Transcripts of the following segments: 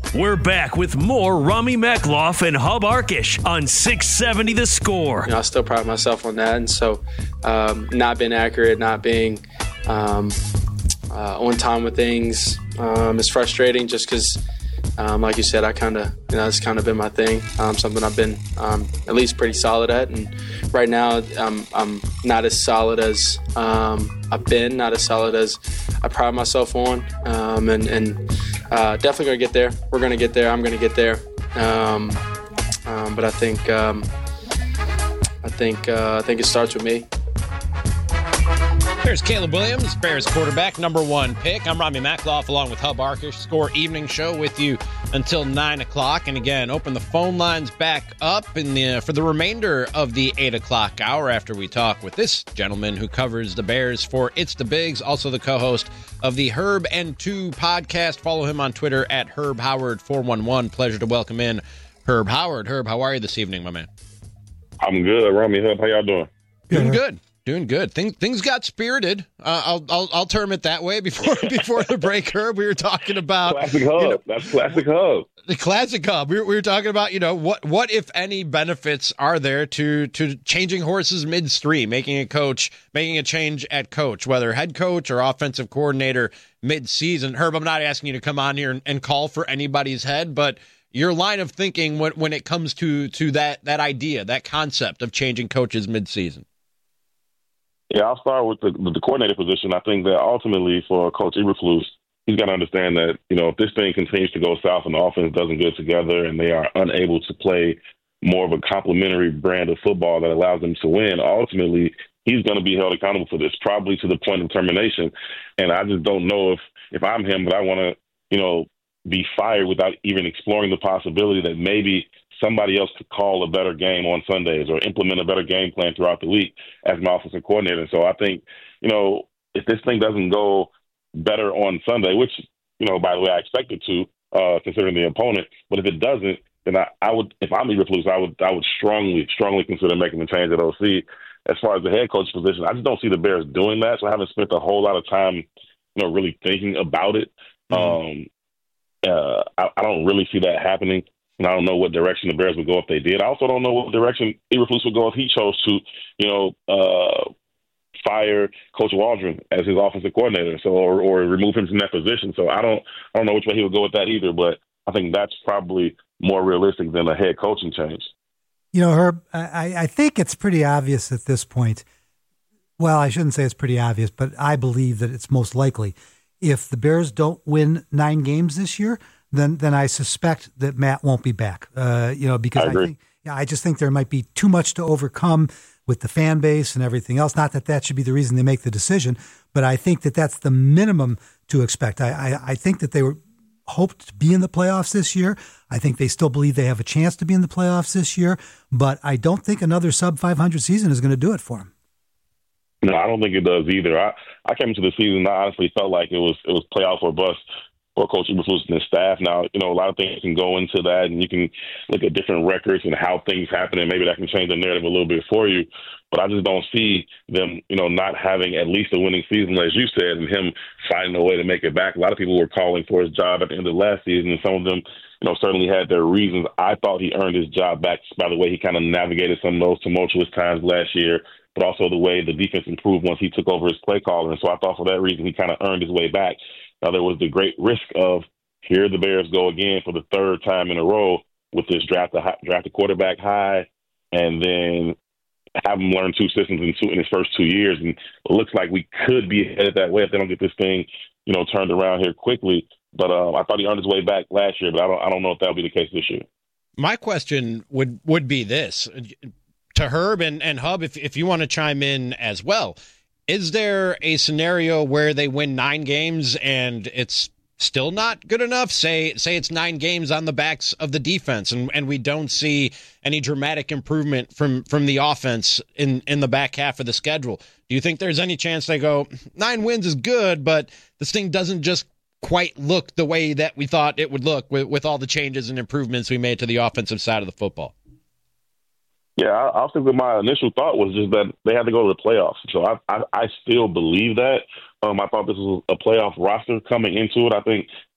We're back with more Rami Makloff and Hub Arkish on 670 The Score. I still pride myself on that, and so not being accurate, not being on time with things is frustrating. Just because, like you said, I kind of it's kind of been my thing. Something I've been at least pretty solid at, and right now I'm not as solid as I've been, not as solid as I pride myself on, and definitely gonna get there. We're gonna get there. I'm gonna get there. But I think it starts with me. There's Caleb Williams, Bears quarterback, number one pick. I'm Rami Makloff along with Hub Arkish. Score Evening Show with you until 9 o'clock. And again, open the phone lines back up for the remainder of the 8 o'clock hour after we talk with this gentleman who covers the Bears for It's the Bigs, also the co-host of the Herb and Two podcast. Follow him on Twitter at Herb Howard411. Pleasure to welcome in Herb Howard. Herb, how are you this evening, my man? I'm good. Rami, Hub, how y'all doing? Doing good. Doing good. Things got spirited. I'll term it that way. Before the break, Herb, we were talking about classic Hub. That's classic Hub. The classic Hub. We were talking about what if any benefits are there to changing horses midstream, making a change at coach, whether head coach or offensive coordinator mid-season. Herb, I'm not asking you to come on here and call for anybody's head, but your line of thinking when it comes to that idea, that concept of changing coaches mid-season. Yeah, I'll start with the coordinator position. I think that ultimately for Coach Eberflus, he's got to understand that, if this thing continues to go south and the offense doesn't get together and they are unable to play more of a complementary brand of football that allows them to win, ultimately he's going to be held accountable for this, probably to the point of termination. And I just don't know if I'm him, but I want to, be fired without even exploring the possibility that maybe somebody else could call a better game on Sundays or implement a better game plan throughout the week as my offensive coordinator. So I think, if this thing doesn't go better on Sunday, which, by the way, I expect it to, considering the opponent, but if it doesn't, then I would, if I'm Eberflus, I would strongly consider making the change at OC. As far as the head coach position, I just don't see the Bears doing that. So I haven't spent a whole lot of time, really thinking about it. I don't really see that happening. And I don't know what direction the Bears would go if they did. I also don't know what direction Eberflus would go if he chose to, fire Coach Waldron as his offensive coordinator, or remove him from that position. So I don't know which way he would go with that either. But I think that's probably more realistic than a head coaching change. Herb, I think it's pretty obvious at this point. Well, I shouldn't say it's pretty obvious, but I believe that it's most likely. If the Bears don't win 9 games this year, then I suspect that Matt won't be back. Because I just think there might be too much to overcome with the fan base and everything else. Not that should be the reason they make the decision, but I think that that's the minimum to expect. I think that they hoped to be in the playoffs this year. I think they still believe they have a chance to be in the playoffs this year, but I don't think another sub-500 season is going to do it for them. No, I don't think it does either. I came into the season, I honestly felt like it was playoff or bust for Coach Eberflus and his staff. Now, a lot of things can go into that, and you can look at different records and how things happen, and maybe that can change the narrative a little bit for you. But I just don't see them, not having at least a winning season, as you said, and him finding a way to make it back. A lot of people were calling for his job at the end of last season, and some of them, certainly had their reasons. I thought he earned his job back by the way he kind of navigated some of those tumultuous times last year, but also the way the defense improved once he took over as play caller. And so I thought for that reason he kind of earned his way back. Now, there was the great risk of here the Bears go again for the third time in a row with this draft a quarterback high and then have him learn 2 systems in his first 2 years. And it looks like we could be headed that way if they don't get this thing, turned around here quickly. But I thought he earned his way back last year, but I don't know if that'll be the case this year. My question would be this. To Herb and Hub, if you want to chime in as well, is there a scenario where they win 9 games and it's still not good enough? Say it's 9 games on the backs of the defense and we don't see any dramatic improvement from the offense in the back half of the schedule. Do you think there's any chance they go 9 wins is good, but this thing doesn't just quite look the way that we thought it would look with all the changes and improvements we made to the offensive side of the football? Yeah, I think that my initial thought was just that they had to go to the playoffs. So I still believe that. I thought this was a playoff roster coming into it. I think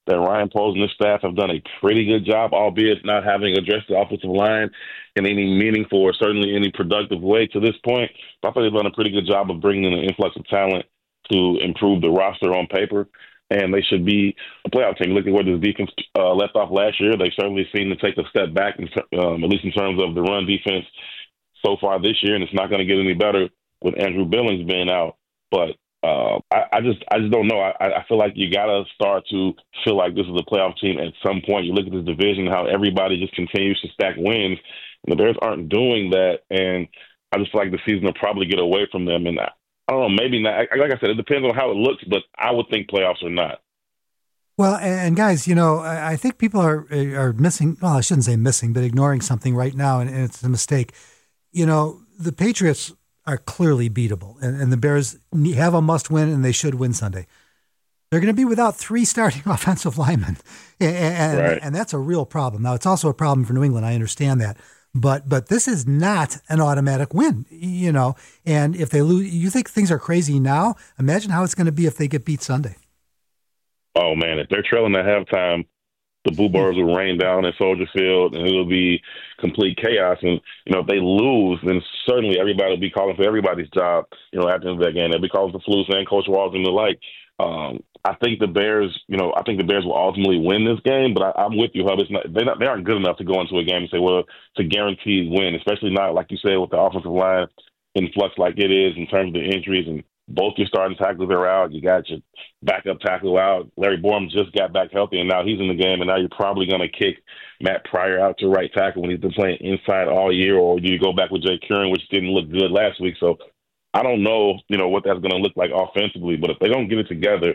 that Ryan Poles and his staff have done a pretty good job, albeit not having addressed the offensive line in any meaningful or certainly any productive way to this point. But I thought they've done a pretty good job of bringing in an influx of talent to improve the roster on paper. And they should be a playoff team. Look at where this defense left off last year. They certainly seem to take a step back, at least in terms of the run defense so far this year, and it's not going to get any better with Andrew Billings being out. But I just don't know. I feel like you got to start to feel like this is a playoff team at some point. You look at this division, how everybody just continues to stack wins. And the Bears aren't doing that, and I just feel like the season will probably get away from them. And I don't know, maybe not. Like I said, it depends on how it looks, but I would think playoffs or not. Well, and guys, I think people are missing, well, I shouldn't say missing, but ignoring something right now, and it's a mistake. The Patriots are clearly beatable, and the Bears have a must-win, and they should win Sunday. They're going to be without 3 starting offensive linemen, and that's a real problem. Now, it's also a problem for New England. I understand that. But this is not an automatic win, and if they lose, you think things are crazy now? Imagine how it's going to be if they get beat Sunday. Oh, man, if they're trailing at halftime, the Boo Birds will rain down in Soldier Field, and it'll be complete chaos. And, if they lose, then certainly everybody will be calling for everybody's job, at the end of that game. They'll be calling for Flus and Coach Walton and the like. I think the Bears, will ultimately win this game, but I'm with you, Hub. They aren't good enough to go into a game and say, well, it's a guaranteed win, especially not, like you said, with the offensive line in flux like it is in terms of the injuries, and both your starting tacklers are out. You got your backup tackle out. Larry Borum just got back healthy, and now he's in the game, and now you're probably going to kick Matt Pryor out to right tackle when he's been playing inside all year, or do you go back with Jay Curran, which didn't look good last week? So I don't know, what that's going to look like offensively, but if they don't get it together,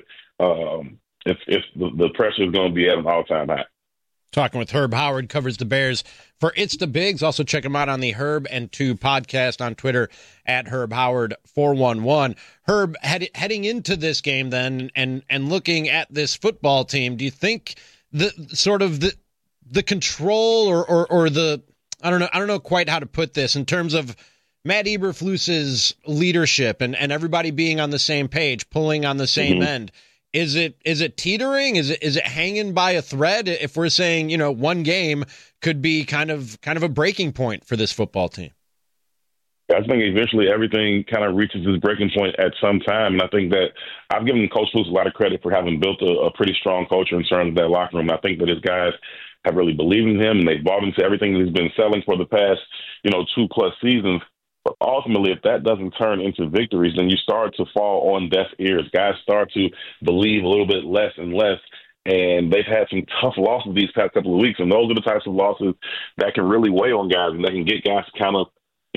the pressure is going to be at an all-time high. Talking with Herb Howard, covers the Bears for It's the Bigs. Also check him out on the Herb and 2 podcast on Twitter at Herb Howard 411. Herb, heading into this game then and looking at this football team, do you think the control or the I don't know quite how to put this in terms of Matt Eberflus's leadership and everybody being on the same page, pulling on the same end? Is it teetering? Is it hanging by a thread? If we're saying, one game could be kind of a breaking point for this football team. I think eventually everything kind of reaches its breaking point at some time. And I think that I've given Coach Flus a lot of credit for having built a pretty strong culture in terms of that locker room. I think that his guys have really believed in him, and they've bought into everything that he's been selling for the past, 2+ seasons. But ultimately, if that doesn't turn into victories, then you start to fall on deaf ears. Guys start to believe a little bit less and less. And they've had some tough losses these past couple of weeks. And those are the types of losses that can really weigh on guys, and that can get guys to kind of,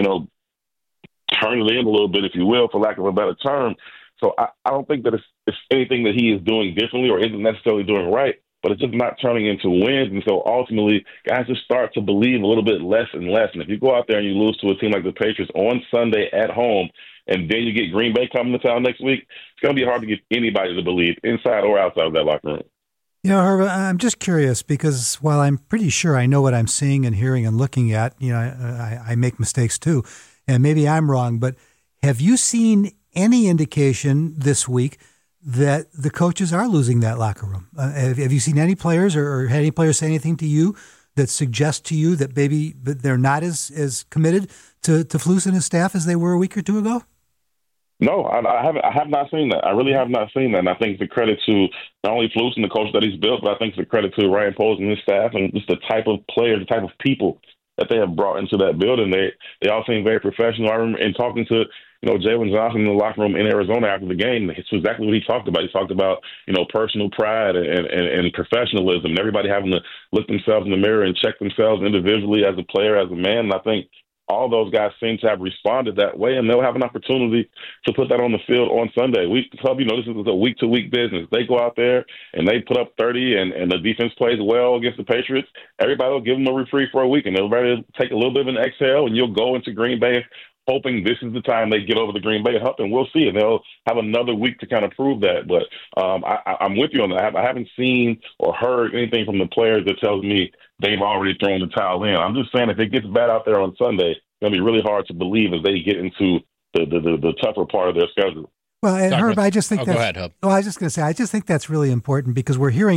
turn it in a little bit, if you will, for lack of a better term. So I don't think that it's anything that he is doing differently or isn't necessarily doing right, but it's just not turning into wins. And so ultimately, guys just start to believe a little bit less and less. And if you go out there and you lose to a team like the Patriots on Sunday at home, and then you get Green Bay coming to town next week, it's going to be hard to get anybody to believe, inside or outside of that locker room. Herb, I'm just curious because while I'm pretty sure I know what I'm seeing and hearing and looking at, I make mistakes too, and maybe I'm wrong, but have you seen any indication this week that the coaches are losing that locker room? Have you seen any players or had any players say anything to you that suggest to you that maybe they're not as committed to Flus and his staff as they were a week or two ago? No, I have not seen that. I really have not seen that. And I think it's a credit to not only Flus and the coach that he's built, but I think it's a credit to Ryan Poles and his staff and just the type of players, the type of people that they have brought into that building. They all seem very professional. I remember in talking to Jalen Johnson in the locker room in Arizona after the game, it's exactly what he talked about. He talked about, personal pride and professionalism, and everybody having to look themselves in the mirror and check themselves individually as a player, as a man. And I think all those guys seem to have responded that way, and they'll have an opportunity to put that on the field on Sunday. This is a week-to-week business. They go out there and they put up 30, and the defense plays well against the Patriots. Everybody will give them a reprieve for a week, and everybody will take a little bit of an exhale, and you'll go into Green Bay hoping this is the time they get over the Green Bay hump, and we'll see. And they'll have another week to kind of prove that. But I'm with you on that. I haven't seen or heard anything from the players that tells me they've already thrown the towel in. I'm just saying if it gets bad out there on Sunday, it's going to be really hard to believe as they get into the tougher part of their schedule. Well, and Herb, I just think go ahead, Hub. Well, I was just going to say, I just think that's really important because we're hearing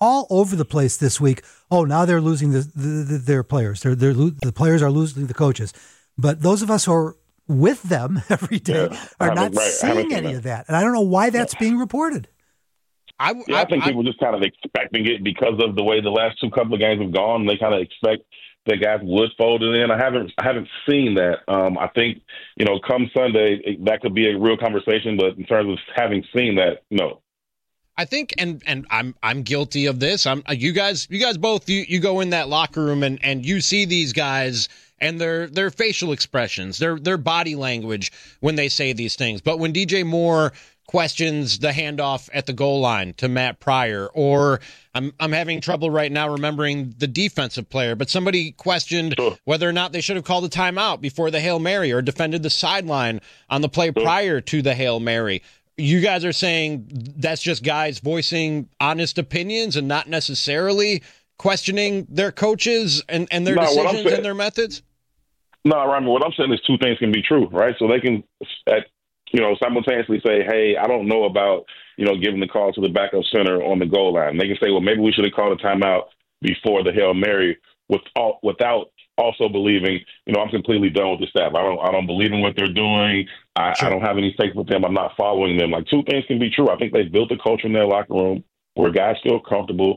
all over the place this week. Oh, now they're losing their players. The players are losing the coaches. But those of us who are with them every day are not seeing any of that. And I don't know why that's being reported. I think people just kind of expecting it because of the way the last couple of games have gone. They kind of expect the guys would fold it in. I haven't seen that. I think, come Sunday, that could be a real conversation. But in terms of having seen that, no. I think, and I'm guilty of this. You guys both, you go in that locker room and you see these guys and their facial expressions, their body language when they say these things. But when DJ Moore questions the handoff at the goal line to Matt Pryor, or I'm having trouble right now remembering the defensive player, but somebody questioned whether or not they should have called a timeout before the Hail Mary or defended the sideline on the play prior to the Hail Mary. You guys are saying that's just guys voicing honest opinions and not necessarily questioning their coaches and their decisions and their methods? No, Ryan, what I'm saying is two things can be true, right? So they can simultaneously say, hey, I don't know about, giving the call to the backup center on the goal line. They can say, well, maybe we should have called a timeout before the Hail Mary without also believing, I'm completely done with the staff. I don't believe in what they're doing. I don't have any faith with them. I'm not following them. Like, two things can be true. I think they've built a culture in their locker room where guys feel comfortable,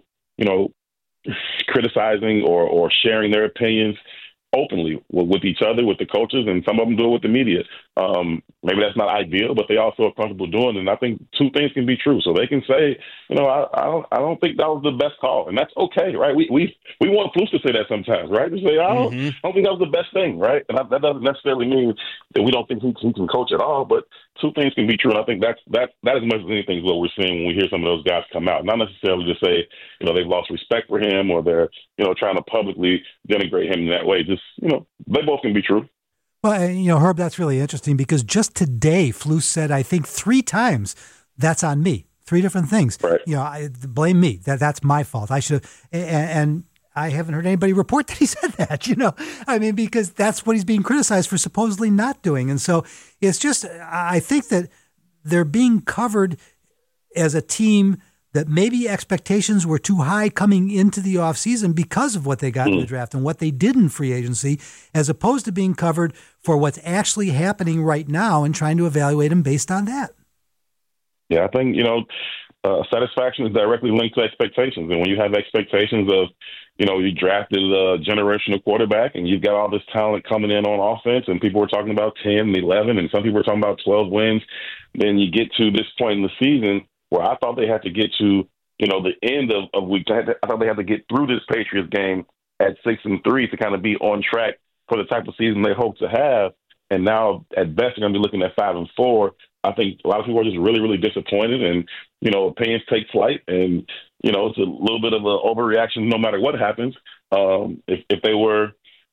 criticizing or sharing their opinions openly with each other, with the coaches, and some of them do it with the media. Maybe that's not ideal, but they also are comfortable doing it. And I think two things can be true. So they can say, I don't think that was the best call, and that's okay, right? We want Flus to say that sometimes, right? To say, I don't think that was the best thing, right? And that doesn't necessarily mean that we don't think he can coach at all, but two things can be true. And I think that as much as anything is what we're seeing when we hear some of those guys come out. Not necessarily to say, they've lost respect for him or they're, trying to publicly denigrate him in that way. Just, they both can be true. Well, Herb, that's really interesting because just today, Flus said, I think 3 times, that's on me. 3 different things. Right. Blame me. That's my fault. I should have, and I haven't heard anybody report that he said that, because that's what he's being criticized for supposedly not doing. And so it's just, I think that they're being covered as a team that maybe expectations were too high coming into the offseason because of what they got in the draft and what they did in free agency, as opposed to being covered for what's actually happening right now and trying to evaluate them based on that. Yeah, I think, satisfaction is directly linked to expectations. And when you have expectations of, you drafted a generational quarterback and you've got all this talent coming in on offense and people were talking about 10 and 11 and some people were talking about 12 wins, then you get to this point in the season where I thought they had to get to, the end of week. I thought they had to get through this Patriots game at 6-3 to kind of be on track for the type of season they hope to have. And now, at best, they're going to be looking at 5-4. I think a lot of people are just really, really disappointed, and opinions take flight, and it's a little bit of an overreaction no matter what happens. If they were,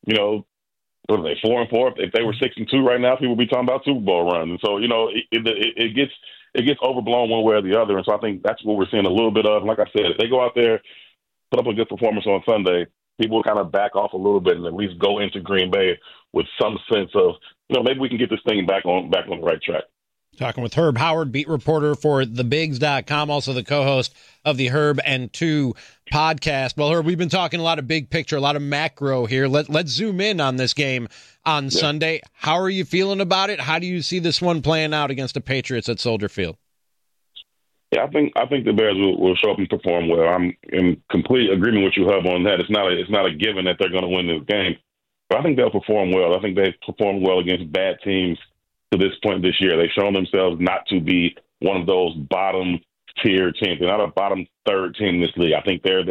what are they, 4-4? If they were 6-2 right now, people would be talking about Super Bowl runs. And so it gets overblown one way or the other. And so I think that's what we're seeing a little bit of. And like I said, if they go out there, put up a good performance on Sunday, people will kind of back off a little bit and at least go into Green Bay with some sense of, maybe we can get this thing back on the right track. Talking with Herb Howard, beat reporter for TheBigs.com, also the co-host of the Herb and 2 podcast. Well, Herb, we've been talking a lot of big picture, a lot of macro here. Let's zoom in on this game on Sunday. How are you feeling about it? How do you see this one playing out against the Patriots at Soldier Field? Yeah, I think the Bears will show up and perform well. I'm in complete agreement with you, Hub, on that. It's not a given that they're going to win this game, but I think they'll perform well. I think they've performed well against bad teams to this point this year. They've shown themselves not to be one of those bottom-tier teams. They're not a bottom-third team in this league. I think they've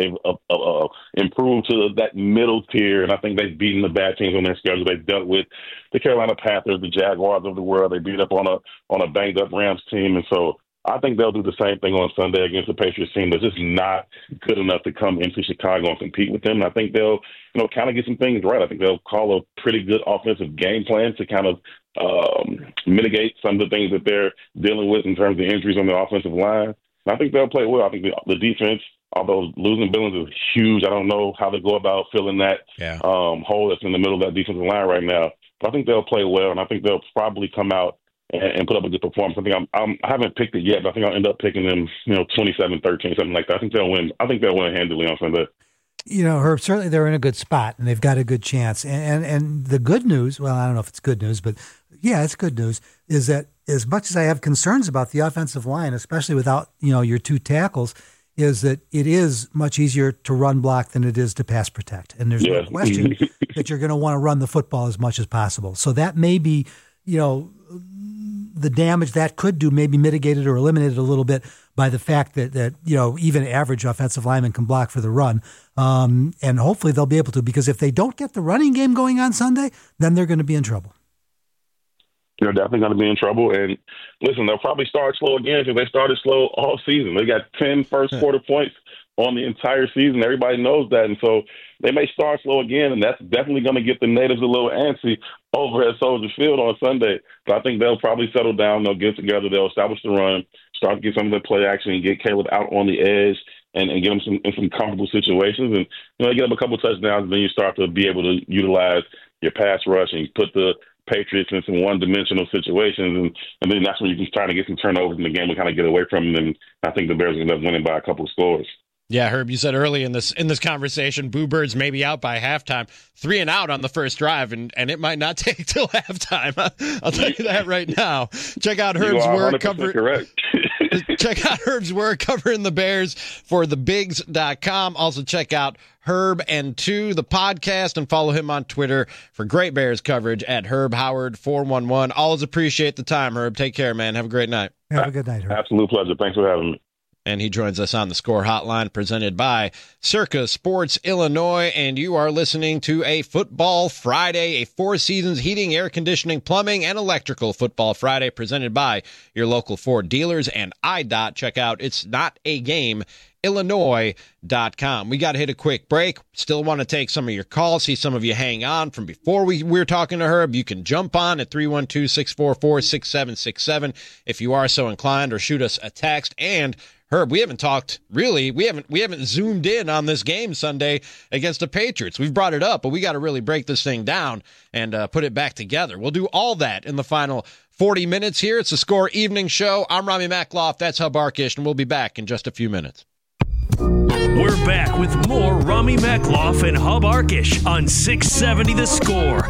improved to that middle tier, and I think they've beaten the bad teams on their schedule. They've dealt with the Carolina Panthers, the Jaguars of the world. They beat up on a banged-up Rams team, and so I think they'll do the same thing on Sunday against the Patriots team that's just not good enough to come into Chicago and compete with them. And I think they'll, kind of get some things right. I think they'll call a pretty good offensive game plan to kind of mitigate some of the things that they're dealing with in terms of injuries on the offensive line. And I think they'll play well. I think the defense, although losing Billings is huge, I don't know how they go about filling that hole that's in the middle of that defensive line right now. But I think they'll play well, and I think they'll probably come out and put up a good performance. I think I haven't picked it yet, but I think I'll end up picking them, 27-13, something like that. I think they'll win. I think they'll win handily on Sunday. Herb, certainly they're in a good spot and they've got a good chance. And the good news, well, I don't know if it's good news, but yeah, it's good news, is that as much as I have concerns about the offensive line, especially without, your two tackles, is that it is much easier to run block than it is to pass protect. And there's no question that you're going to want to run the football as much as possible. So that may be, the damage that could do may be mitigated or eliminated a little bit by the fact that even average offensive linemen can block for the run. And hopefully they'll be able to, because if they don't get the running game going on Sunday, then they're going to be in trouble. They're definitely going to be in trouble. And listen, they'll probably start slow again because they started slow all season. They got 10 first quarter points on the entire season. Everybody knows that. And so they may start slow again, and that's definitely going to get the natives a little antsy over at Soldier Field on Sunday. So I think they'll probably settle down. They'll get together. They'll establish the run, start to get some of the play action, and get Caleb out on the edge and get him in some comfortable situations. And, they get him a couple of touchdowns, and then you start to be able to utilize your pass rush and you put the Patriots in some one-dimensional situations, and then that's when you can try to get some turnovers in the game and kind of get away from them. And I think the Bears end up winning by a couple of scores. Yeah, Herb, you said early in this conversation, Boo Birds may be out by halftime, 3 and out on the first drive, and it might not take till halftime. I'll tell you that right now. Check out Herb's work covering. Check out Herb's work covering the Bears for thebigs.com. Also check out Herb and Two, the podcast, and follow him on Twitter for great Bears coverage at Herb Howard 411. Always appreciate the time, Herb. Take care, man. Have a great night. Have a good night, Herb. Absolute pleasure. Thanks for having me. And he joins us on the Score Hotline presented by Circa Sports Illinois. And you are listening to a Football Friday, a Four Seasons heating, air conditioning, plumbing, and electrical Football Friday presented by your local Ford dealers and IDOT. Check out It's Not a Game, Illinois.com. We got to hit a quick break. Still want to take some of your calls, see some of you hang on from before we were talking to Herb. You can jump on at 312-644-6767 if you are so inclined, or shoot us a text. And Herb, we haven't talked really. We haven't zoomed in on this game Sunday against the Patriots. We've brought it up, but we got to really break this thing down and put it back together. We'll do all that in the final 40 minutes here. It's the Score Evening Show. I'm Rami Makloff. That's Hub Arkish, and we'll be back in just a few minutes. We're back with more Rami Makloff and Hub Arkish on 670 The Score.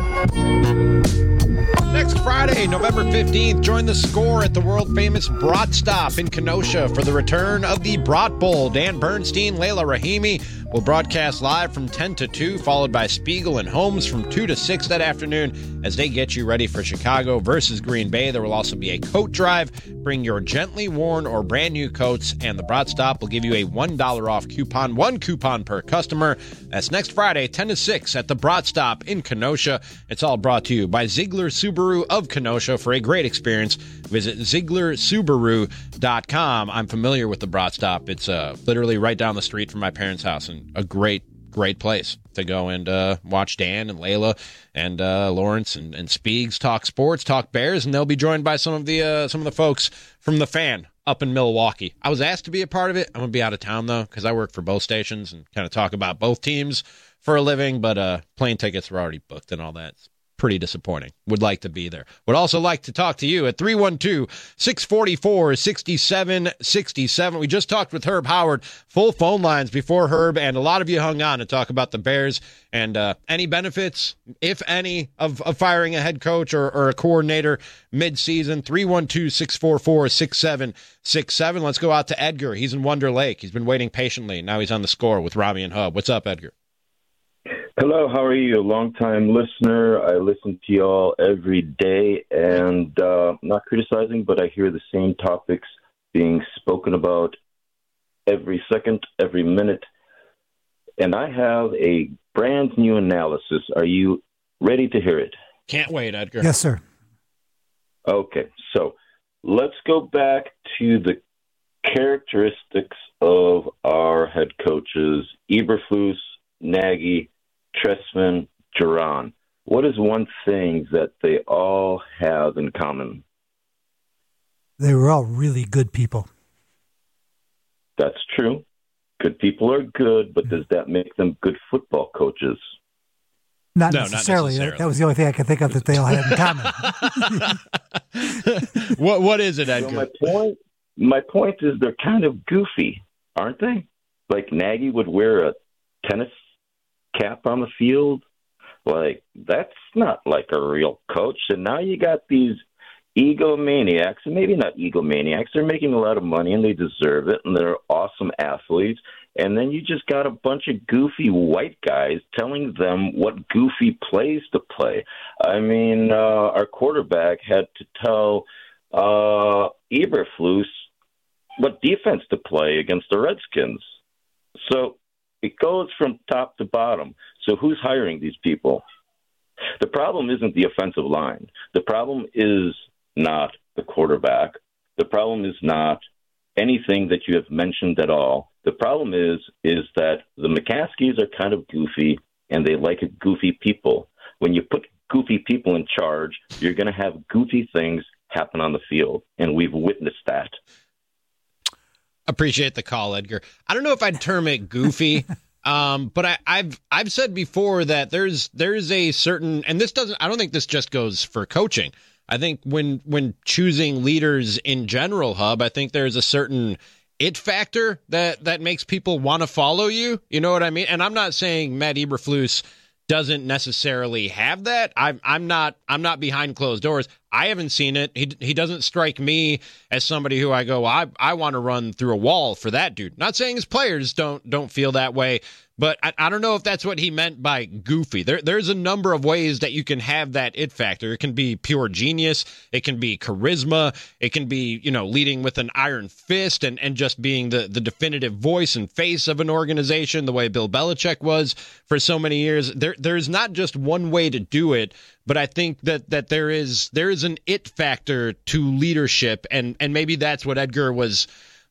Next Friday, November 15th, join the Score at the world-famous Brat Stop in Kenosha for the return of the Brat Bowl. Dan Bernstein, Layla Rahimi will broadcast live from 10 to 2, followed by Spiegel and Holmes from 2 to 6 that afternoon as they get you ready for Chicago versus Green Bay. There will also be a coat drive. Bring your gently worn or brand new coats, and the Brat Stop will give you a $1 off coupon, 1 coupon per customer. That's next Friday, 10 to 6 at the Brat Stop in Kenosha. It's all brought to you by Ziegler Subaru of Kenosha. For a great experience, visit ZieglerSubaru.com. I'm familiar with the Brat Stop. It's literally right down the street from my parents' house, and a great place to go and watch Dan and Layla and Lawrence and Speegs talk sports, talk Bears, and they'll be joined by some of the folks from The Fan up in Milwaukee. I was asked to be a part of it. I'm going to be out of town, though, because I work for both stations and kind of talk about both teams for a living, but plane tickets were already booked and all that. It's pretty disappointing. Would like to be there. Would also like to talk to you at 312-644-6767. We just talked with Herb Howard. Full phone lines before Herb, and a lot of you hung on to talk about the Bears and any benefits, if any, of firing a head coach or a coordinator mid-season. 312-644-6767. Let's go out to Edgar. He's in Wonder Lake. He's been waiting patiently. Now he's on the Score with Rami and Hub. What's up, Edgar? Hello, how are you? Long-time listener. I listen to y'all every day, and not criticizing, but I hear the same topics being spoken about every second, every minute. And I have a brand new analysis. Are you ready to hear it? Can't wait, Edgar. Yes, sir. Okay, so let's go back to the characteristics of our head coaches, Eberflus, Nagy, Trestman, Duran. What is one thing that they all have in common? They were all really good people. That's true. Good people are good, but does that make them good football coaches? Not necessarily. That was the only thing I could think of that they all had in common. What is it, Edgar? So my point is they're kind of goofy, aren't they? Like Nagy would wear a tennis cap on the field. Like, that's not like a real coach. And now you got these egomaniacs, and maybe not egomaniacs. They're making a lot of money, and they deserve it, and they're awesome athletes. And then you just got a bunch of goofy white guys telling them what goofy plays to play. I mean, our quarterback had to tell Eberflus what defense to play against the Redskins. So it goes from top to bottom. So who's hiring these people? The problem isn't the offensive line. The problem is not the quarterback. The problem is not anything that you have mentioned at all. The problem is that the McCaskeys are kind of goofy, and they like goofy people. When you put goofy people in charge, you're going to have goofy things happen on the field, and we've witnessed that. Appreciate the call, Edgar. I don't know if I'd term it goofy, but I've said before that there's a certain, and I don't think this just goes for coaching. I think when choosing leaders in general, Hub, I think there's a certain it factor that makes people want to follow you. You know what I mean? And I'm not saying Matt Eberflus doesn't necessarily have that. I'm not behind closed doors. I haven't seen it. He doesn't strike me as somebody who I go, I want to run through a wall for that dude. Not saying his players don't feel that way, but I don't know if that's what he meant by goofy. There's a number of ways that you can have that it factor. It can be pure genius. It can be charisma. It can be, leading with an iron fist and just being the definitive voice and face of an organization, the way Bill Belichick was for so many years. There's not just one way to do it, but I think that there is an it factor to leadership, and maybe that's what Edgar was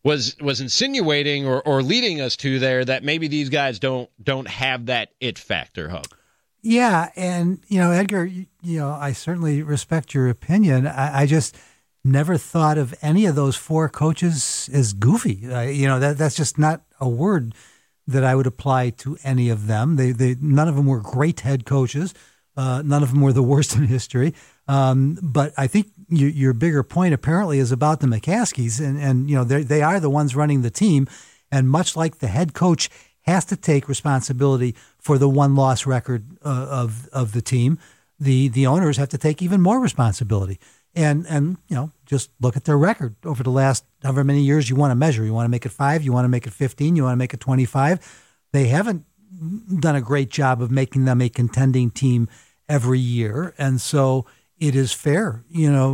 insinuating or leading us to there, that maybe these guys don't have that it factor, Hub. Yeah, and Edgar, I certainly respect your opinion. I just never thought of any of those four coaches as goofy. That's just not a word that I would apply to any of them. They none of them were great head coaches. None of them were the worst in history. But I think your bigger point apparently is about the McCaskeys, and they are the ones running the team. And much like the head coach has to take responsibility for the one-loss record of the team, the owners have to take even more responsibility. And just look at their record over the last however many years you want to measure. You want to make it 5, you want to make it 15, you want to make it 25. They haven't done a great job of making them a contending team every year. And so it is fair,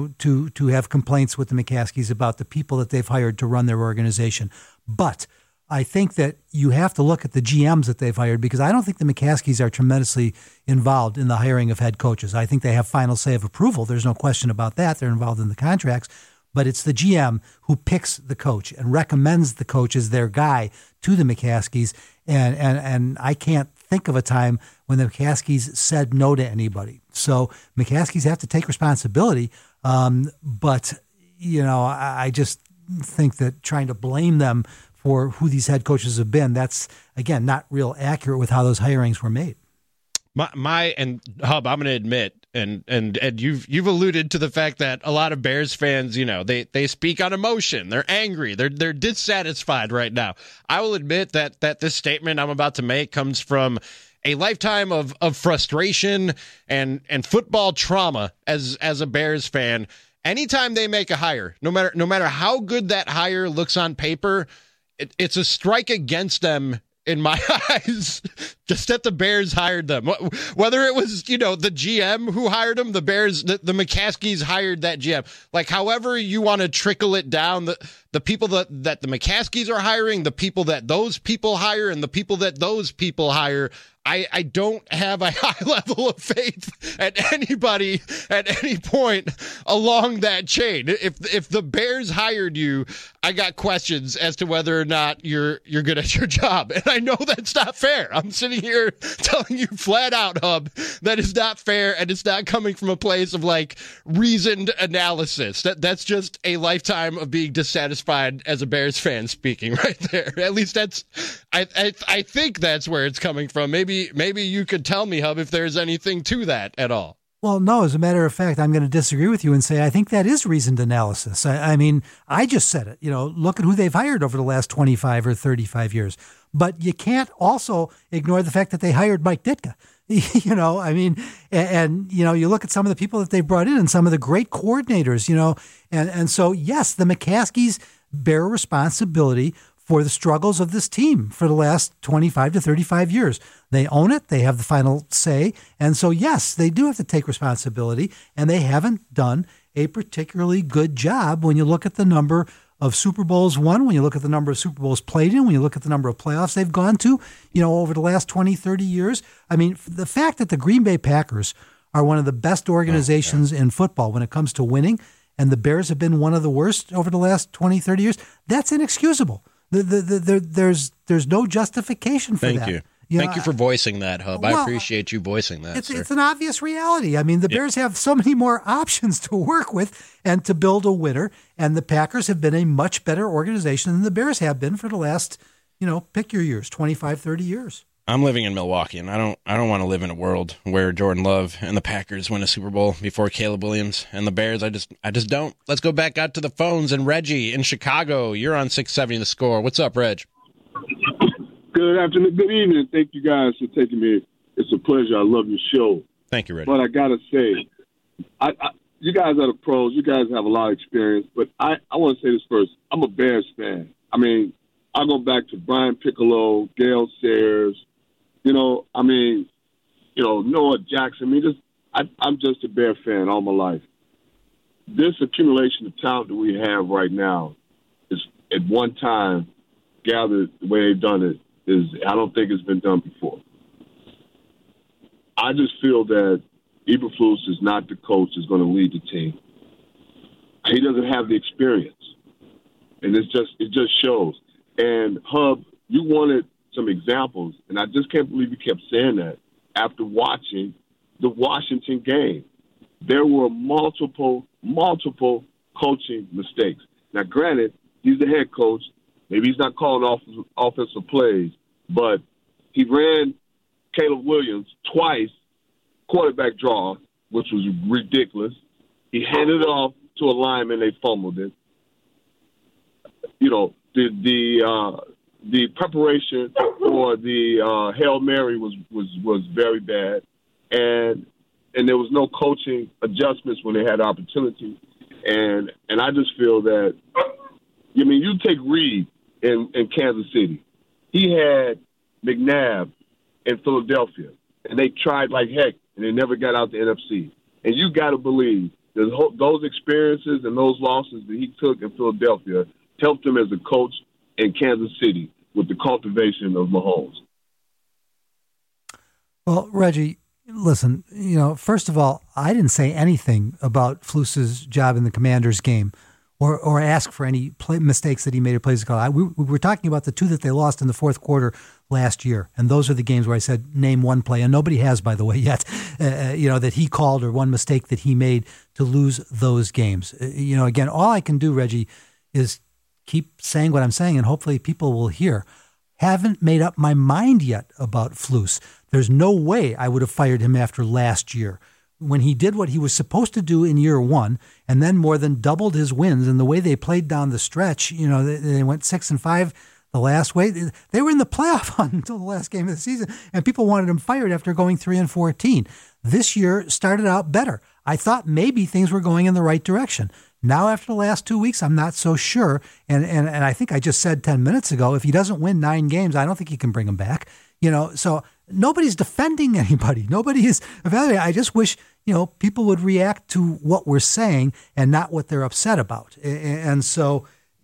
to have complaints with the McCaskeys about the people that they've hired to run their organization. But I think that you have to look at the GMs that they've hired, because I don't think the McCaskeys are tremendously involved in the hiring of head coaches. I think they have final say of approval. There's no question about that. They're involved in the contracts. But it's the GM who picks the coach and recommends the coach as their guy to the McCaskeys. And I can't think of a time when the McCaskeys said no to anybody. So McCaskeys have to take responsibility. But I just think that trying to blame them for who these head coaches have been, that's, again, not real accurate with how those hirings were made. And Hub, I'm going to admit, and you've alluded to the fact that a lot of Bears fans, they speak on emotion. They're angry. They're dissatisfied right now. I will admit that this statement I'm about to make comes from a lifetime of frustration and football trauma as a Bears fan. Anytime they make a hire, no matter how good that hire looks on paper, it's a strike against them in my eyes, just that the Bears hired them. Whether it was, the GM who hired them, the Bears, the McCaskeys hired that GM. Like, however you want to trickle it down, the people that the McCaskeys are hiring, the people that those people hire, and the people that those people hire, I don't have a high level of faith at anybody at any point along that chain. If the Bears hired you, I got questions as to whether or not you're good at your job. And I know that's not fair. I'm sitting here telling you flat out, Hub, that is not fair, and it's not coming from a place of reasoned analysis. That's just a lifetime of being dissatisfied as a Bears fan speaking right there. At least I think that's where it's coming from. Maybe maybe you could tell me, Hub, if there's anything to that at all. Well, no, as a matter of fact, I'm going to disagree with you and say I think that is reasoned analysis. I mean, I just said it. Look at who they've hired over the last 25 or 35 years. But you can't also ignore the fact that they hired Mike Ditka. You look at some of the people that they've brought in and some of the great coordinators, and so, yes, the McCaskies bear responsibility for the struggles of this team for the last 25 to 35 years. They own it. They have the final say. And so, yes, they do have to take responsibility, and they haven't done a particularly good job when you look at the number of Super Bowls won, when you look at the number of Super Bowls played in, when you look at the number of playoffs they've gone to, over the last 20, 30 years. I mean, the fact that the Green Bay Packers are one of the best organizations in football when it comes to winning, and the Bears have been one of the worst over the last 20, 30 years, that's inexcusable. There's no justification for that. Thank you. Thank you for voicing that, Hub. I appreciate you voicing that. It's an obvious reality. I mean, the Bears have so many more options to work with and to build a winner, and the Packers have been a much better organization than the Bears have been for the last, pick your years, 25, 30 years. I'm living in Milwaukee, and I don't want to live in a world where Jordan Love and the Packers win a Super Bowl before Caleb Williams and the Bears. I just don't. Let's go back out to the phones. And Reggie in Chicago, you're on 670 The Score. What's up, Reg? Good afternoon. Good evening. Thank you guys for taking me. It's a pleasure. I love your show. Thank you, Reggie. But I got to say, you guys are the pros. You guys have a lot of experience. But I want to say this first. I'm a Bears fan. I mean, I go back to Brian Piccolo, Gale Sayers, Noah Jackson. I'm just a Bear fan all my life. This accumulation of talent that we have right now is at one time gathered the way they've done it. I don't think it's been done before. I just feel that Eberflus is not the coach that's going to lead the team. He doesn't have the experience, and it just shows. And Hub, you wanted some examples, and I just can't believe you kept saying that after watching the Washington game. There were multiple coaching mistakes. Now, granted, he's the head coach. Maybe he's not calling offensive plays, but he ran Caleb Williams twice, quarterback draw, which was ridiculous. He handed it off to a lineman. They fumbled it. The preparation for the Hail Mary was very bad, and there was no coaching adjustments when they had opportunity. And I just feel that, you take Reed in Kansas City. He had McNabb in Philadelphia, and they tried like heck, and they never got out the NFC. And you got to believe that those experiences and those losses that he took in Philadelphia helped him as a coach in Kansas City with the cultivation of Mahomes. Well, Reggie, listen, first of all, I didn't say anything about Flus's job in the Commanders game or ask for any mistakes that he made or plays call. We were talking about the two that they lost in the fourth quarter last year, and those are the games where I said, name one play, and nobody has, by the way, yet, that he called or one mistake that he made to lose those games. Again, all I can do, Reggie, is keep saying what I'm saying, and hopefully people will hear. Haven't made up my mind yet about Flus. There's no way I would have fired him after last year, when he did what he was supposed to do in year one, and then more than doubled his wins. And the way they played down the stretch, they went 6-5 the last way. They were in the playoff hunt until the last game of the season, and people wanted him fired after going 3-14. This year started out better. I thought maybe things were going in the right direction. Now, after the last 2 weeks, I'm not so sure. And I think I just said 10 minutes ago, if he doesn't win 9 games, I don't think he can bring him back. So nobody's defending anybody. Nobody is evaluating. I just wish, people would react to what we're saying and not what they're upset about. And so,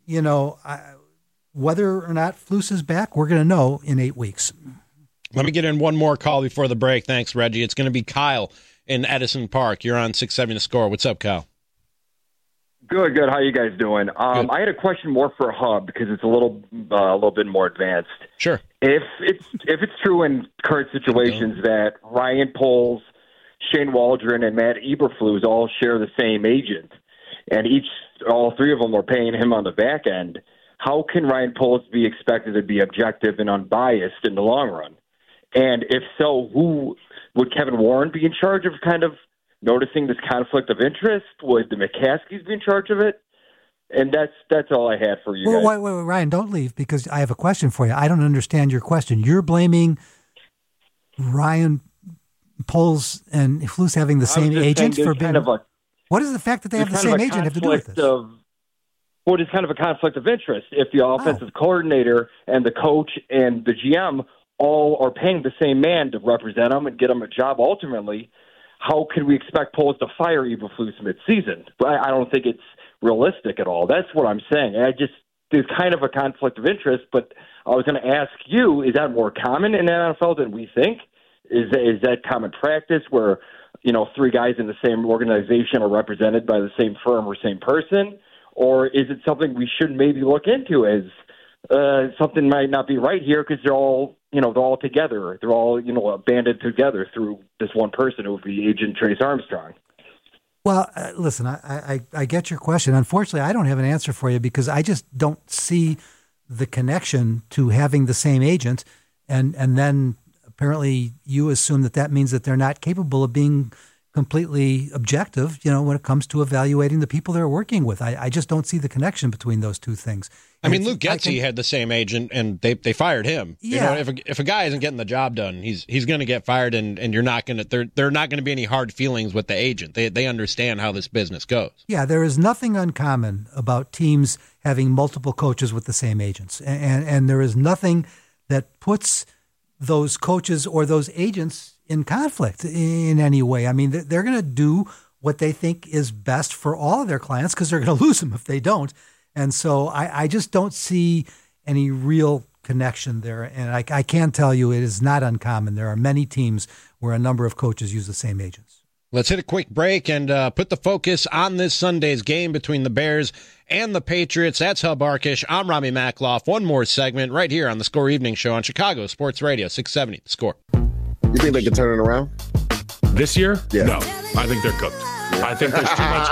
whether or not Flus is back, we're going to know in 8 weeks. Let me get in one more call before the break. Thanks, Reggie. It's going to be Kyle in Edison Park. You're on 670 The Score. What's up, Kyle? Good. How you guys doing? I had a question more for Hub because it's a little bit more advanced. Sure. If it's true in current situations that Ryan Poles, Shane Waldron, and Matt Eberflus all share the same agent, and all three of them are paying him on the back end, how can Ryan Poles be expected to be objective and unbiased in the long run? And if so, who would Kevin Warren be in charge of kind of noticing this conflict of interest? Would the McCaskies be in charge of it? And that's all I had for you guys. Wait, Ryan, don't leave, because I have a question for you. I don't understand your question. You're blaming Ryan Poles and Flus having the same agent for being... What does the fact that they have the same agent have to do with this? What is kind of a conflict of interest if the offensive coordinator and the coach and the GM all are paying the same man to represent them and get them a job ultimately? How can we expect Poles to fire Eberflus mid-season? I don't think it's realistic at all. That's what I'm saying. There's kind of a conflict of interest, but I was going to ask you, is that more common in the NFL than we think? Is that common practice where, three guys in the same organization are represented by the same firm or same person? Or is it something we should maybe look into as something might not be right here because they're all together. They're all, banded together through this one person who would be Agent Trace Armstrong. Well, listen, I get your question. Unfortunately, I don't have an answer for you because I just don't see the connection to having the same agent. And then apparently you assume that means that they're not capable of being completely objective, when it comes to evaluating the people they're working with. I just don't see the connection between those two things. I mean, Luke Getsy had the same agent, and they fired him. Yeah. If a guy isn't getting the job done, he's going to get fired, and you're not going to. There are not going to be any hard feelings with the agent. They understand how this business goes. Yeah, there is nothing uncommon about teams having multiple coaches with the same agents, and there is nothing that puts those coaches or those agents in conflict in any way. I mean, they're going to do what they think is best for all of their clients because they're going to lose them if they don't. And so I just don't see any real connection there. And I can tell you it is not uncommon. There are many teams where a number of coaches use the same agents. Let's hit a quick break and put the focus on this Sunday's game between the Bears and the Patriots. That's Hub Arkish. I'm Rami Makloff. One more segment right here on the Score Evening Show on Chicago Sports Radio 670 The Score. You think they can turn it around this year? Yeah. No, I think they're cooked. Yeah. I think there's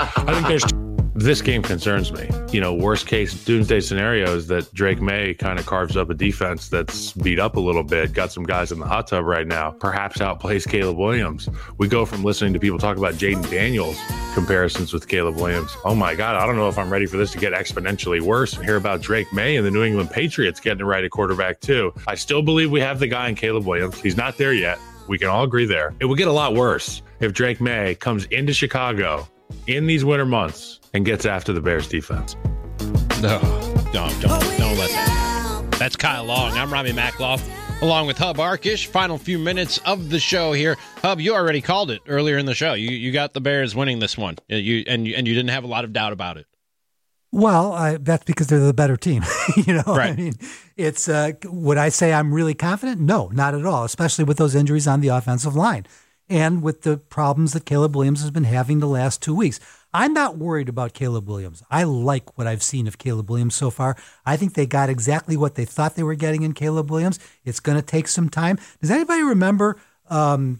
too much. This game concerns me. Worst case doomsday scenario is that Drake May kind of carves up a defense that's beat up a little bit, got some guys in the hot tub right now, perhaps outplays Caleb Williams. We go from listening to people talk about Jaden Daniels comparisons with Caleb Williams. Oh my God, I don't know if I'm ready for this to get exponentially worse and hear about Drake May and the New England Patriots getting it right at quarterback too. I still believe we have the guy in Caleb Williams. He's not there yet. We can all agree there. It would get a lot worse if Drake May comes into Chicago in these winter months and gets after the Bears defense. No, don't let that. That's Kyle Long. I'm Rami Makloff, along with Hub Arkish. Final few minutes of the show here. Hub, you already called it earlier in the show. You got the Bears winning this one. You didn't have a lot of doubt about it. Well, that's because they're the better team. Right. I mean, it's would I say I'm really confident? No, not at all, especially with those injuries on the offensive line and with the problems that Caleb Williams has been having the last 2 weeks. I'm not worried about Caleb Williams. I like what I've seen of Caleb Williams so far. I think they got exactly what they thought they were getting in Caleb Williams. It's going to take some time. Does anybody remember, some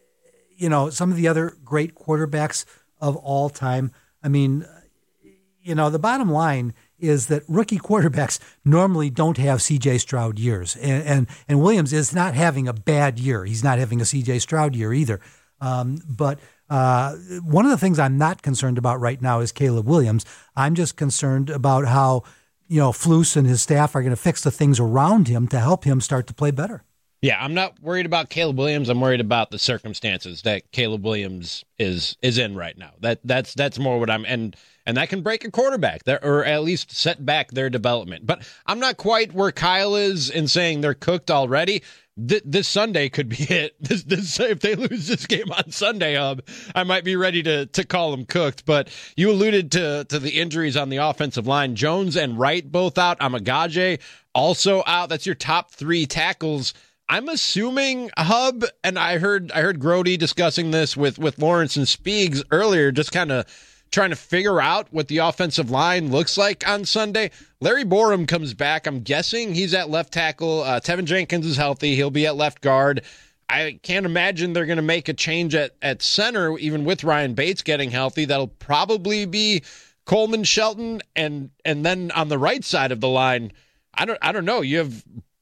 of the other great quarterbacks of all time? I mean, the bottom line is that rookie quarterbacks normally don't have C.J. Stroud years. And Williams is not having a bad year. He's not having a C.J. Stroud year either. But one of the things I'm not concerned about right now is Caleb Williams. I'm just concerned about how, Flus and his staff are going to fix the things around him to help him start to play better. Yeah, I'm not worried about Caleb Williams. I'm worried about the circumstances that Caleb Williams is in right now. That's more what and that can break a quarterback, or at least set back their development. But I'm not quite where Kyle is in saying they're cooked already. This Sunday could be it. If they lose this game on Sunday, Hub, I might be ready to call them cooked. But you alluded to the injuries on the offensive line. Jones and Wright both out. Amagaje also out. That's your top three tackles. I'm assuming, Hub, and I heard Grody discussing this with Lawrence and Speegs earlier, just kind of trying to figure out what the offensive line looks like on Sunday. Larry Borum comes back. I'm guessing he's at left tackle. Tevin Jenkins is healthy. He'll be at left guard. I can't imagine they're going to make a change at center, even with Ryan Bates getting healthy. That'll probably be Coleman Shelton. And then on the right side of the line, I don't know. You have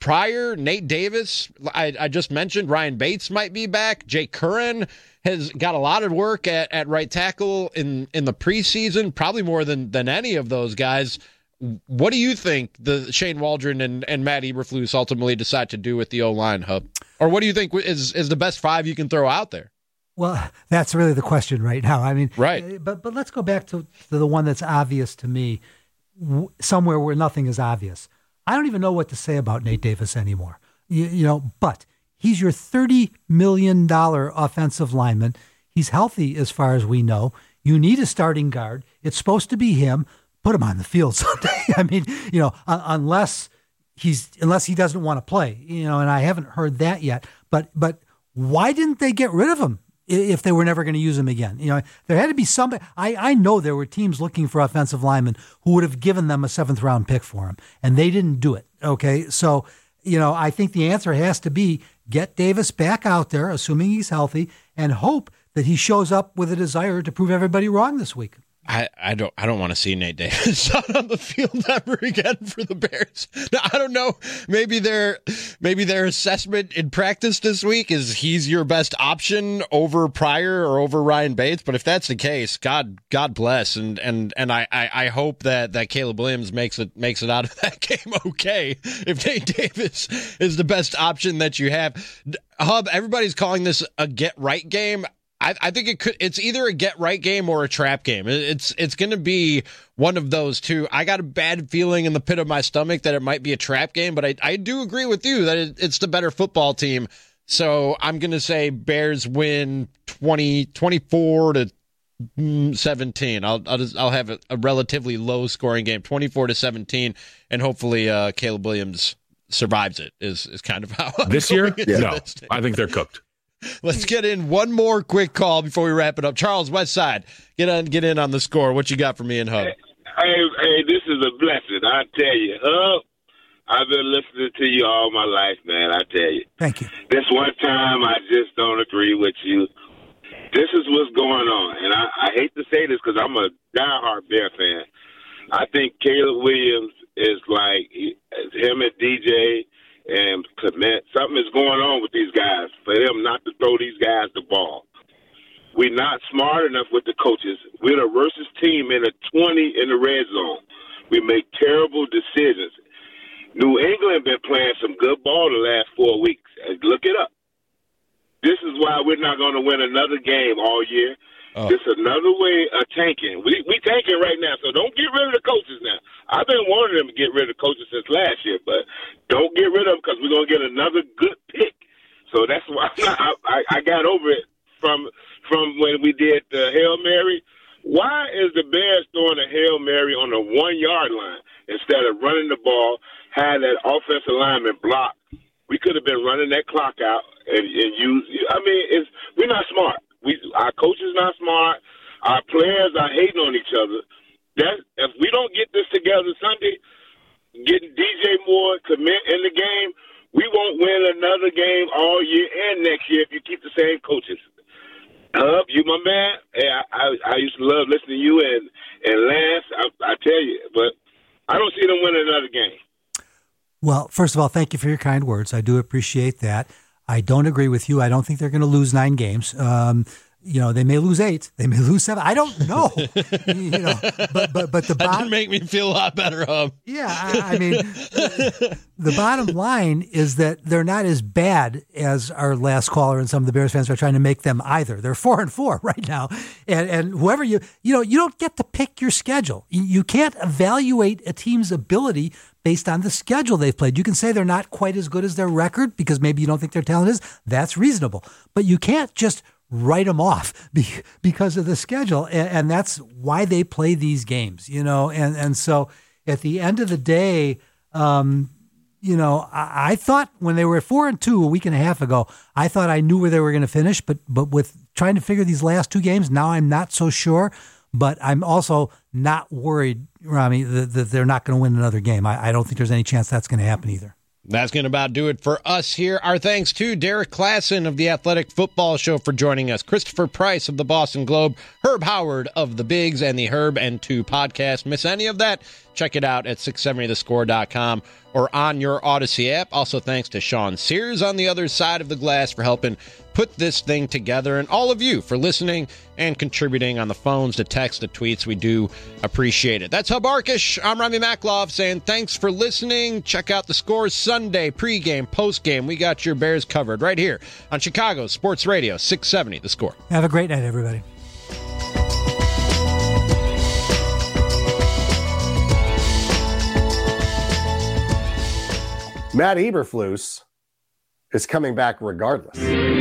Pryor, Nate Davis, I just mentioned Ryan Bates might be back. Jay Curran has got a lot of work at right tackle in the preseason, probably more than any of those guys. What do you think the Shane Waldron and Matt Eberflus ultimately decide to do with the O-line, Hub? Or what do you think is the best five you can throw out there? Well, that's really the question right now. I mean, right. But let's go back to the one that's obvious to me, somewhere where nothing is obvious. I don't even know what to say about Nate Davis anymore. But he's your $30 million offensive lineman. He's healthy as far as we know. You need a starting guard. It's supposed to be him. Put him on the field someday. I mean, unless he doesn't want to play, and I haven't heard that yet. But why didn't they get rid of him if they were never going to use him again? There had to be somebody. I know there were teams looking for offensive linemen who would have given them a 7th round pick for him, and they didn't do it. Okay, so I think the answer has to be get Davis back out there, assuming he's healthy, and hope that he shows up with a desire to prove everybody wrong this week. I don't want to see Nate Davis out on the field ever again for the Bears. Now, I don't know. Maybe their assessment in practice this week is he's your best option over Pryor or over Ryan Bates. But if that's the case, God bless. And I hope that Caleb Williams makes it out of that game okay. If Nate Davis is the best option that you have, Hub, everybody's calling this a get right game. I think it's either a get right game or a trap game. It's going to be one of those two. I got a bad feeling in the pit of my stomach that it might be a trap game, but I do agree with you that it's the better football team. So I'm going to say Bears win 24-17. I'll have a relatively low scoring game, 24-17, and hopefully Caleb Williams survives it is kind of how I'm this year? No, I think they're cooked. Let's get in one more quick call before we wrap it up. Charles, Westside, get in on the score. What you got for me and Hub? Hey, this is a blessing. I tell you, Hub, I've been listening to you all my life, man. I tell you. Thank you. This one time, I just don't agree with you. This is what's going on, and I hate to say this because I'm a diehard Bear fan. I think Caleb Williams is like him and DJ and Clement. Something is going on with these guys for them not to throw these guys the ball. We're not smart enough with the coaches. We're the worstest team in the 20 in the red zone. We make terrible decisions. New England been playing some good ball the last 4 weeks. Look it up. This is why we're not going to win another game all year. Oh. It's another way of tanking. We tanking right now, so don't get rid of the coaches now. I've been wanting them to get rid of the coaches since last year, but don't get rid of them because we're going to get another good pick. So that's why I got over it from when we did the Hail Mary. Why is the Bears throwing a Hail Mary on the 1 yard line instead of running the ball, have that offensive lineman block? We could have been running that clock out and use. I mean, we're not smart. Our coach is not smart. Our players are hating on each other. If we don't get this together Sunday, getting DJ Moore commit in the game, we won't win another game all year and next year if you keep the same coaches. Hub, you my man. Hey, I used to love listening to you and Lance. I tell you, but I don't see them winning another game. Well, first of all, thank you for your kind words. I do appreciate that. I don't agree with you. I don't think they're going to lose 9 games. They may lose 8. They may lose 7. I don't know. But the that did make me feel a lot better, Hub. Yeah, I mean, the bottom line is that they're not as bad as our last caller and some of the Bears fans are trying to make them either. They're 4-4 right now, and whoever you don't get to pick your schedule. You can't evaluate a team's ability based on the schedule they've played. You can say they're not quite as good as their record because maybe you don't think their talent is. That's reasonable. But you can't just write them off because of the schedule. And that's why they play these games, And so at the end of the day, I thought when they were at 4-2 a week and a half ago, I thought I knew where they were going to finish. But with trying to figure these last 2 games, now I'm not so sure. But I'm also not worried, Rami, that they're not going to win another game. I don't think there's any chance that's going to happen either. That's going to about do it for us here. Our thanks to Derek Klassen of the Athletic Football Show for joining us, Christopher Price of the Boston Globe, Herb Howard of the Bigs and the Herb and 2 podcast. Miss any of that? Check it out at 670thescore.com. or on your Odyssey app. Also, thanks to Sean Sears on the other side of the glass for helping put this thing together, and all of you for listening and contributing on the phones, the texts, the tweets. We do appreciate it. That's Hub Arkish. I'm Rami Maklov saying thanks for listening. Check out the Score Sunday, pregame, postgame. We got your Bears covered right here on Chicago Sports Radio 670 The Score. Have a great night, everybody. Matt Eberflus is coming back regardless.